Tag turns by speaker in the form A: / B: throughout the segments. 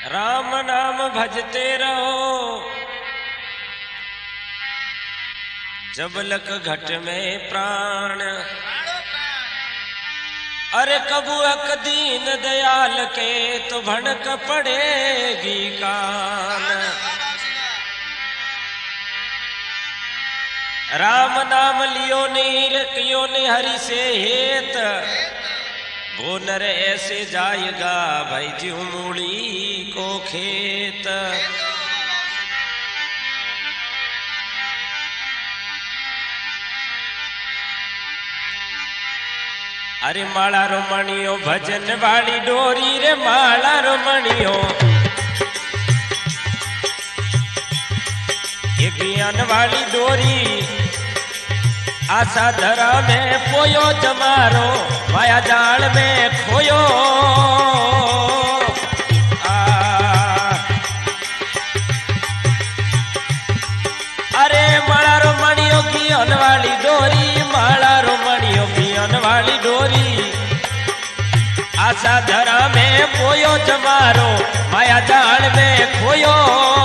A: राम नाम भजते रहो जब लक घट में प्राण। अरे कबू अक दीन दयाल के तो भनक पड़ेगी कान। राम नाम लियो नीर कियो ने हरि से हेत, वो नर ऐसे जाएगा भाई ज्यों मूली को खेत। अरे माला रोमणियो भजन वाली डोरी रे माला रोमणियो, ये ज्ञान वाली डोरी आशा धरा में पोयो जमारो माया जाल में खोयो। अरे माला रोमणियो ज्ञान वाली डोरी, माला रोमणियो ज्ञान वाली डोरी आशा धरा में पोयो जमारो माया जाल में खोयो।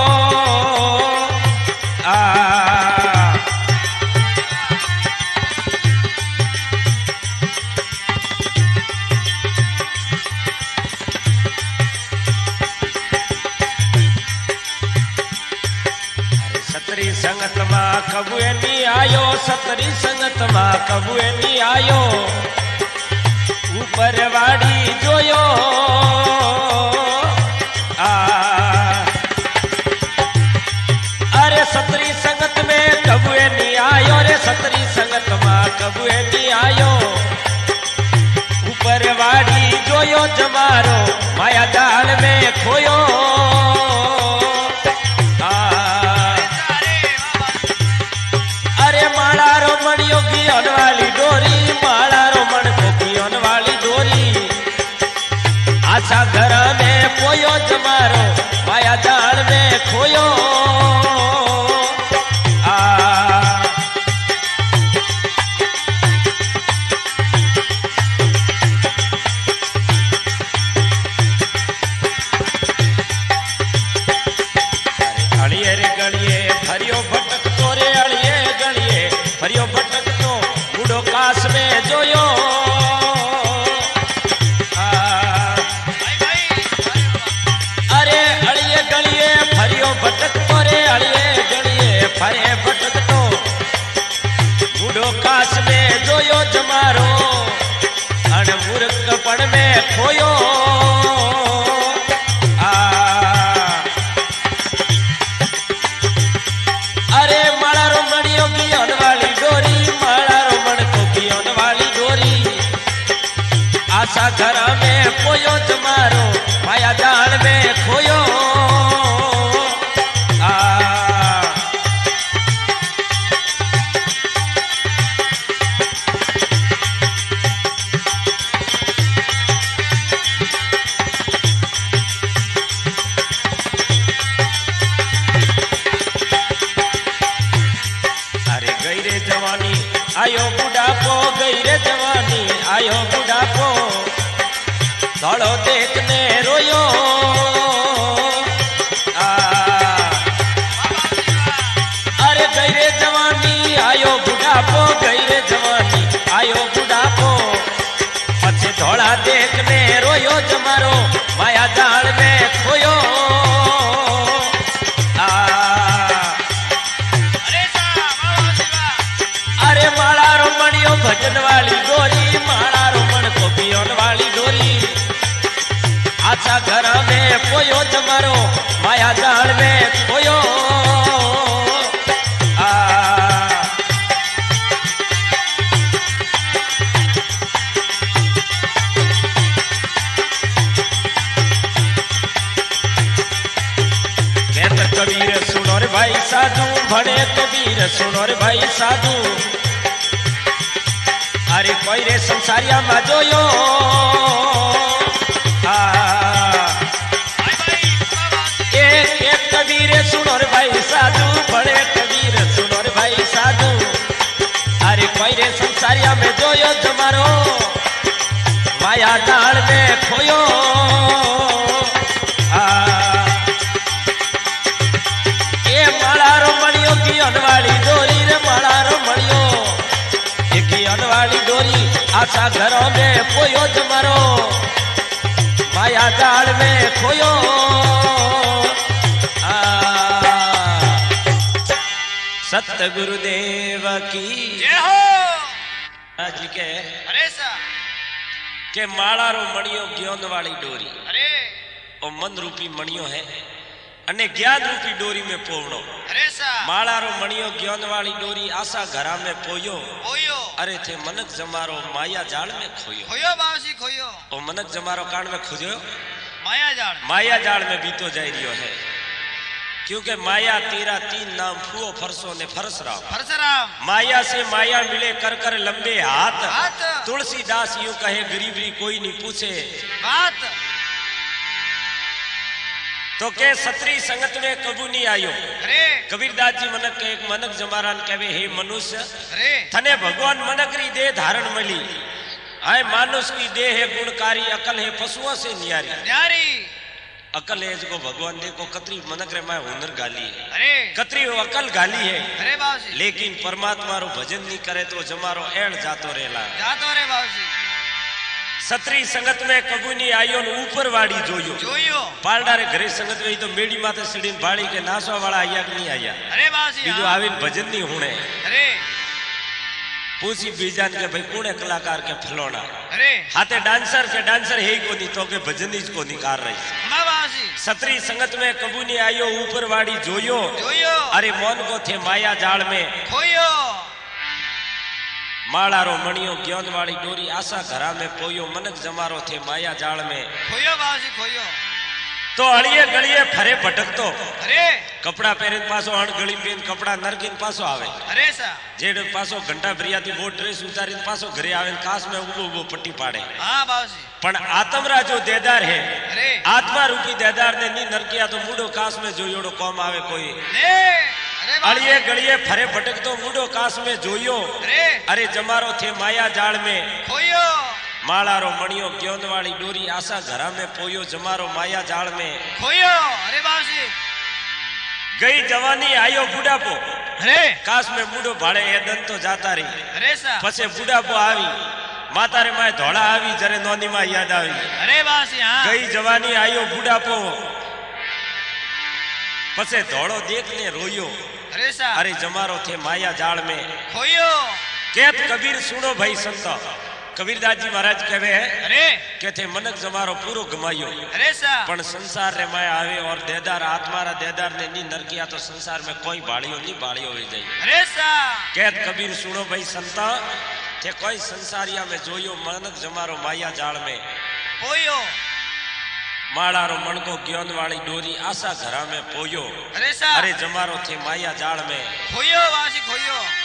A: सतरी संगत मां कबू नहीं आयो, सतरी संगत मां कबू नहीं आयो, ऊपर वाड़ी जोयो। अरे सतरी संगत में कबू नहीं आयो रे, सतरी संगत मां कबू नहीं आयो, ऊपर वाड़ी जोयो जमारो माया जाल में खोयो। ज्ञान वाली डोरी, माला रोमण को ज्ञान वाली डोरी आशा घर में पोयो जमारो माया जाल में खोयो। अड़िए रे गड़िए फरियो भटक तोरे, अड़िए गड़िए फरियो भटक बूढ़ो काश में जोयो। अरे अड़िए गड़िए फरियो भटक तोरे, अड़िए गड़िए फरे भटक तो बूढ़ो काश में जोयो जमारो अण मूर्ख पड़ में खोयो। अरे माला रोमणियो ज्ञान वाली डोरी, माला रोमण को ज्ञान वाली डोरी आशा घर में पोयो जमारो माया जाल में खोयो। अरे गई रे जवानी आयो बुढ़ापो, गई रे जवानी आयो बुढ़ापो, दौड़ो देखने रोयो। अरे गई रे जवानी आयो बुढ़ापो, गई रे जवानी आयो बुढ़ापो, पछे दौड़ा देखने रोयो जमारो माया जाल में खोयो। अरे माला रोमणियो भजन वाली डोरी, माला रोमण को ज्ञान वाली डोरी आशा घर में पोयो जमारो माया जाल में खोयो। कहत कबीर सुनो रे भाई साधु, भणे कबीर सुनो रे भाई साधु, अरे कोई रे संसारिया मा जोयो। एक कबीर सुनो रे भाई साधु, बड़े कबीर सुनो रे भाई साधु, अरे कोई रे संसारिया में जोयो जमारो माया जाल में खोयो। घरों में पोयो जमारो माया जाल में खोयो। सतगुरुदेव की
B: जय हो।
A: आज के
B: अरे सा
A: के माला रो मणियो ज्ञान वाली डोरी
B: अरे
A: ओ मन रूपी मणियो है अने ज्ञान रूपी डोरी में पोवणो।
B: अरे सा
A: माला रो मणियो ज्ञान वाली डोरी आशा घरा में पोयो।
B: खोयो
A: अरे थे मनक जमारो माया जाल में खोयो।
B: खोयो बावसी खोयो
A: ओ मनक जमारो कान में खोजो
B: माया जाल
A: में बीतो जाई रियो है। क्योंकि माया तेरा तीन नाम फुओ फरसो ने फरसराम।
B: परशुराम
A: माया से माया मिले कर कर लंबे हाथ।
B: हाथ
A: तुलसीदास यूं कहे गरीबरी कोई नहीं पूछे
B: बात।
A: तो के सत्री संगत में कबू नहीं आयो।
B: अरे
A: कबीरदास जी मनक के एक मनक जमारान कहवे हे मनुष्य
B: अरे
A: थने भगवान मनक री देह धारण मिली। आए मानुष की देह है गुणकारी अकल है पशुओं से न्यारी।
B: न्यारी
A: अकल है जो भगवान देखो कतरी मनक रे माय हुनर गाली है।
B: अरे
A: कतरी वो अकल गाली है।
B: अरे बावसी
A: लेकिन परमात्मा रो भजन नहीं करे तो जमारो एड़ जातो रेला।
B: जातो रे बावसी
A: सत्री संगत में कबू नहीं आयो न ऊपर वाड़ी जोयो।
B: जोयो
A: पालडा रे घरे संगत में तो मेड़ी माथे सीढ़ी बाड़ी के नासवा वाला आया कि नहीं आया।
B: अरे बावसी
A: बीजो आविन भजन नहीं होने।
B: अरे
A: पूछी बीजान के भाई कौन है कलाकार के फलोना।
B: अरे
A: हाथे डांसर के डांसर है ही को नहीं तो के भजन ही को नहीं कर रही।
B: मां बावसी
A: सत्री संगत में कबू नहीं आयो ऊपर वाड़ी जोयो।
B: जोयो
A: अरे मौन को थे माया जाल में
B: खोयो
A: माला रो मणियो ज्ञान वाली डोरी आशा घरा में पोयो मनक जमारो थे माया जाल में।
B: खोयो बावसी खोयो
A: तो अड़िए गलिए फरे भटकतो।
B: अरे
A: कपड़ा पहरे पासो अण गली पेन कपड़ा नरकीन पासो आवे।
B: अरे सा
A: जेड पासो घंटा भरियाती वो ड्रेस उतारी पासो घरे आवे कास में उबो उबो पट्टी पाड़े।
B: हां बावसी
A: पण आत्मरा जो देदार है
B: अरे
A: आत्मा रूपी देदार ने नी नरकिया तो मुडो कास में जोयोड़ो कौम आवे कोई।
B: ने अरे
A: अड़िए गलिए फरे भटकतो मुडो कास में जोयो।
B: अरे
A: अरे जमारो थे माया जाल में
B: खोयो
A: माला रो मणियो ज्ञान वाली डोरी आशा घरा में पोयो जमारो माया जाल में
B: खोयो। अरे बावसी
A: गई जवानी आयो बुढ़ापो।
B: अरे
A: कास में बूढ़ो भाड़े ए दन तो जाता रही।
B: अरे सा
A: पछे बुढ़ापो आवी माता रे माय धोड़ा आवी जरे नोनी मां याद आवी।
B: अरे बावसी हां
A: गई जवानी आयो बुढ़ापो पछे धोड़ो देख ने रोयो।
B: अरे सा
A: अरे जमारो थे माया जाल में
B: खोयो
A: कहत कबीर सुनो भाई संत। कबीरदास जी महाराज कहवे है
B: अरे
A: कहते मनक जमारो पूरो गमायो
B: अरे सा
A: पण संसार रे माया आवे और देदार आत्मारा देदार ने नी नरकिया तो संसार में कोई बाड़ियो नहीं बाड़ियो हो जाई।
B: अरे सा
A: कहत कबीर सुनो भाई संता थे कोई संसारिया में जोयो मनक जमारो माया जाल में
B: खोयो
A: माला रो मन को ज्ञान वाली डोरी आशा घरा में पोयो।
B: अरे सा
A: अरे जमारो थे माया जाल में
B: खोयो बावसी खोयो